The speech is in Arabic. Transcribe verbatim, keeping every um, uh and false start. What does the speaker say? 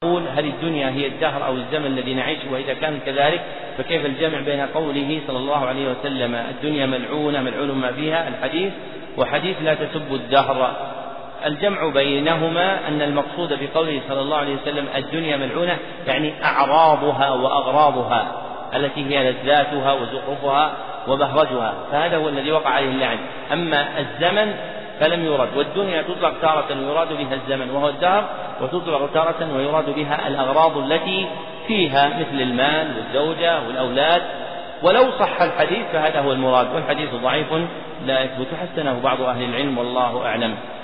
يقول هل الدنيا هي الدهر أو الزمن الذي نعيشه؟ وإذا كان كذلك فكيف الجمع بين قوله صلى الله عليه وسلم الدنيا ملعونة ملعون ما فيها الحديث وحديث لا تسبوا الدهر؟ الجمع بينهما أن المقصود بقوله صلى الله عليه وسلم الدنيا ملعونة يعني أعراضها وأغراضها التي هي لذاتها وزخرفها وبهرجها، فهذا هو الذي وقع عليه اللعن. أما الزمن فلم يرد، والدنيا تطلق تارة ويراد بها الزمن وهو الدهر، وتطلق تارة ويراد بها الأغراض التي فيها مثل المال والزوجة والأولاد. ولو صح الحديث فهذا هو المراد، والحديث ضعيف لا يثبت، حسنه بعض أهل العلم والله أعلم.